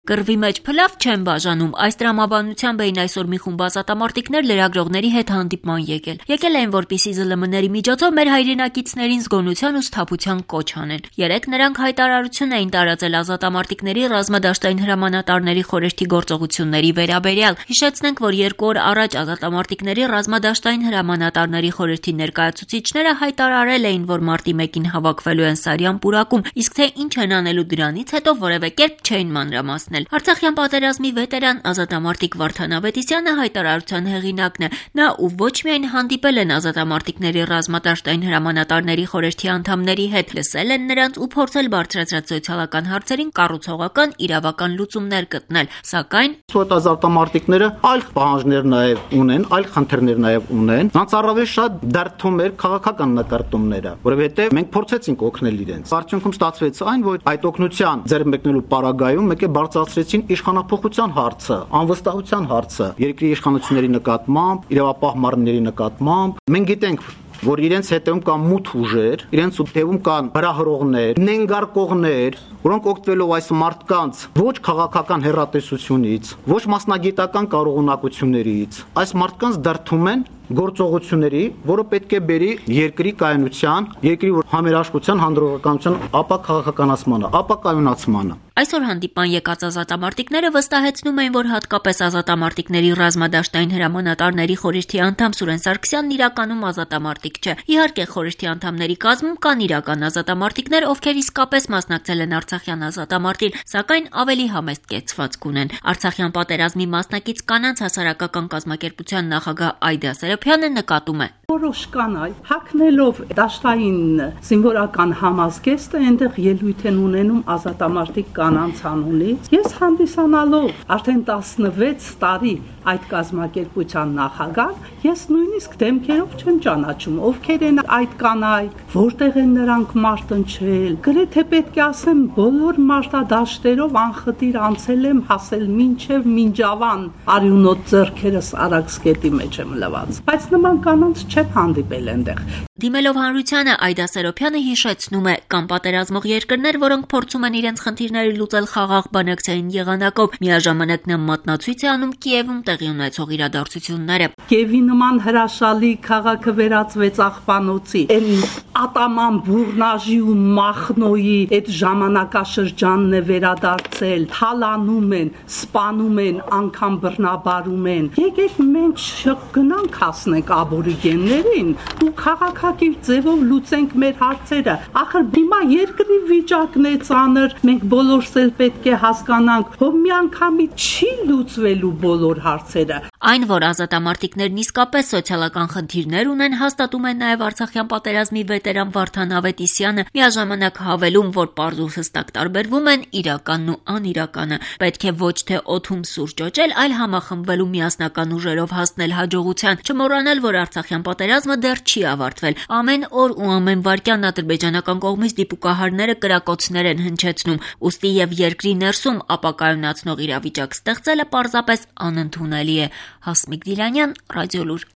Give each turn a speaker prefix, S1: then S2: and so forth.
S1: Կռվի մեջ փլավ չեն բաժանում, այս տրամաբանությամբ էին այսօր մի խումբ ազատամարտիկներ լրագրողների հետ հանդիպման եկել էին, որպեսզի ԶԼՄ-ների միջոցով մեր հայրենակիցներին զգոնության ու սթափության կոչ անեն։ Երեկ նրանք հայտարարություն էին տարածել ազատամարտիկների ռազմադաշտային հրամանատարների խորհրդի գործողությունների վերաբերյալ։ Հիշեցնենք, որ 2 օր առաջ ազատամարտիկների ռազմադաշտային հրամանատարների խորհրդի ներկայացուցիչները հայտարարել էին, որ մարտի 1-ին հավաքվելու են Սարյան պուրակում, իսկ թե ինչ են անելու դրանից հետո որևէ կերպ չէին մանրամասնել։ Արցախյան պատերազմի վետերան ազատամարտիկ Վարդան Ավետիսյանը հայտարարության հեղինակն է։ Նա ու ոչ միայն հանդիպել են ազատամարտիկների ռազմադաշտային հրամանատարների խորհրդի անդամների հետ, լսել են նրանց ու փորձել բարձրացրած սոցիալական հարցերին կառուցողական իրավական լուծումներ գտնել, սակայն
S2: ազատամարտիկները այլ պահանջներ նաև ունեն, այլ խնդիրներ նաև ունեն։ Նրանց առավել շատ դրդում էր քաղաքական նկարտումները, որովհետև մենք փորձեցինք օգնել իրենց։ Արդյունքում ստացվեց այն, որ այդ օգնության ձեռք մեկնելու պարագայում մեկ է բարձրացրեցին իշխանափոխության հարցը, անվստահության հարցը, երկրի իշխանությունների նկատմամբ, իրավապահ մարմինների նկատմամբ։ Մենք գիտենք, որ իրենց հետևում կան մութ ուժեր, իրենց հետևում կան հրահրողներ, նենգարկողներ, որոնք օգտվելով այս մարդկանց ոչ քաղաքական հեռատեսությունից, ոչ մասնագիտական կարողունակություններից, այս մարդկանց դրդում են գործողությունների, որը պետք է բերի երկրի կայունության, երկրի համերաշխության, հանդուրժողականության ապակաղաքականացմանը, ապակայունացմանը։
S1: Այսօր հանդիպան եկած ազատամարտիկները վստահեցնում էին, որ հատկապես ազատամարտիկների ռազմադաշտային հրամանատարների խորհրդի անդամ Սուրեն Սարգսյանն իրականում ազատամարտիկ չէ։ Իհարկե, խորհրդի անդամների կազմում կան իրական ազատամարտիկներ, ովքեր իսկապես մասնակցել են Արցախյան ազատամարտին, սակայն ավելի համեստ կեցվածք ունեն։ Արցախյան պատերազմի մասնակից կանանց հասարակական կազմակերպության նախագահ Այդա Սերոբյանը նկատում է.
S3: Որոշ կանայք հագնելով դաշտային զինվորական համազգեստը այնտեղ ելույթ են ունենում ազատամարտիկ կանանց անունից։ Ես հանդիսանալով արդեն 16 տարի այդ կազմակերպության նախագահ, ես նույնիսկ դեմքերով չեմ ճանաչում, ովքեր են այդ կանայք, որտեղ են նրանք մարտնչել։ Գրեթե պետք է ասեմ, բոլոր մարտադաշտերով անխտիր անցել եմ, հասել մինչև Մինջավան, արյունոտ ձեռքերս Արաքսկետի մեջ եմ լված։ Բայց նման կանանց չեմ հանդիպել այնտեղ։
S1: Դիմելով հանրությանը Այդա Սերոբյանը հիշեցնում է, կան պատերազմող երկրներ, որոնք փորձում են իրենց խնդիրները լուծել խաղաղ բանակցային եղանակով, միաժամանակ նա մատնացույց է անում Կիևում տեղի ունեցող իրադարձությունները։
S3: Կիևի նման հրաշալի քաղաքը վերածվեց աղբանոցի։ Այն ատաման Բուրնաժի ու Մախնոյի այդ ժամանակաշրջանն է վերադարձել, թալանում են, սպանում են, անգամ բռնաբարում են։ Եկեք մենք չգնանք հասնենք աբորիգեններին ու քաղաքակիր ձևով լուծենք մեր հարցերը։ Ախր հիմա երկրի վիճակն է ծանր, մենք բոլորս էլ պետք է հասկանանք, որ միանգամից չի լուծվելու բոլոր հարցերը։
S1: Այն, որ ազատամարտիկներն իսկապես սոցիալական խնդիրներ ունեն, հաստատում են նաև Արցախյան պատերազմի վետերան Վարդան Ավետիսյանը, միաժամանակ հավելում, որ պարզ ու հստակ տարբերվում են իրականն ու անիրականը։ Պետք է ոչ թե օդում սուր ճոճել, այլ համախմբվել ու միասնական ուժերով հասնել հաջողության, չմոռանել, որ Արցախյան պատերազմը դեռ չի ավարտվել։ Ամեն օր ու ամեն վայրկյան ադրբեջանական կողմից դիպուկահարները կրակոցներ են հնչեցնում, ուստի եւ երկրի ներսում ապակայունացնող իրավիճակ ստեղծելը պարզապես անընդունելի է։ Հասմիկ Դիլանյան, Ռադիոլուր։